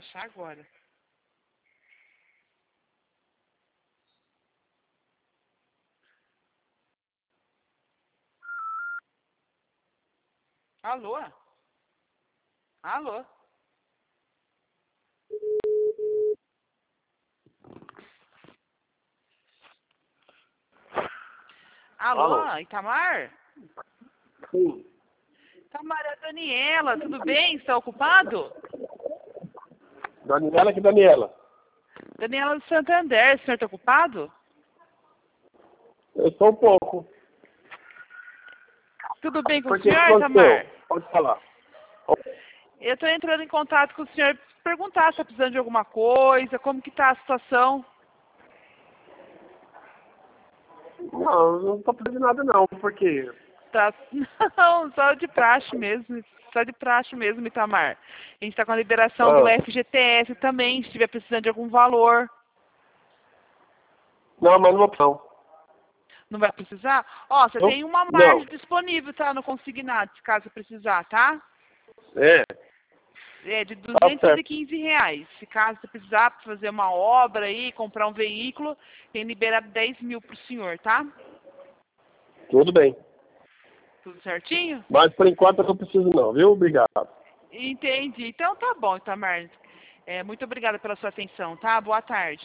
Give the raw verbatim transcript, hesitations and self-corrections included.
fechar agora. Alô? Alô? Alô, Alô? Itamar? Sim. Itamar, é a Daniela, tudo bem? Está ocupado? Daniela que Daniela. Daniela do Santander, o senhor está ocupado? Eu sou um pouco. Tudo bem com Por o que que senhor, aconteceu? Itamar? Pode falar. Eu estou entrando em contato com o senhor para perguntar se está precisando de alguma coisa, como que está a situação. Não, não tô pedindo nada não, porque Tá... Não, só de praxe mesmo. Só de praxe mesmo, Itamar. A gente está com a liberação do ah, F G T S também, se estiver precisando de algum valor. não, mas não não. Não vai precisar? Ó, você Não? tem uma Não. margem disponível, tá? No consignado, se caso precisar, tá? É, É de tá duzentos e certo. quinze reais. Se caso você precisar pra fazer uma obra aí, comprar um veículo, tem liberado dez mil pro senhor, tá? Tudo bem. Tudo certinho? Mas por enquanto eu não preciso não, viu? Obrigado. Entendi. Então tá bom, Itamar. É, muito obrigada pela sua atenção, tá? Boa tarde.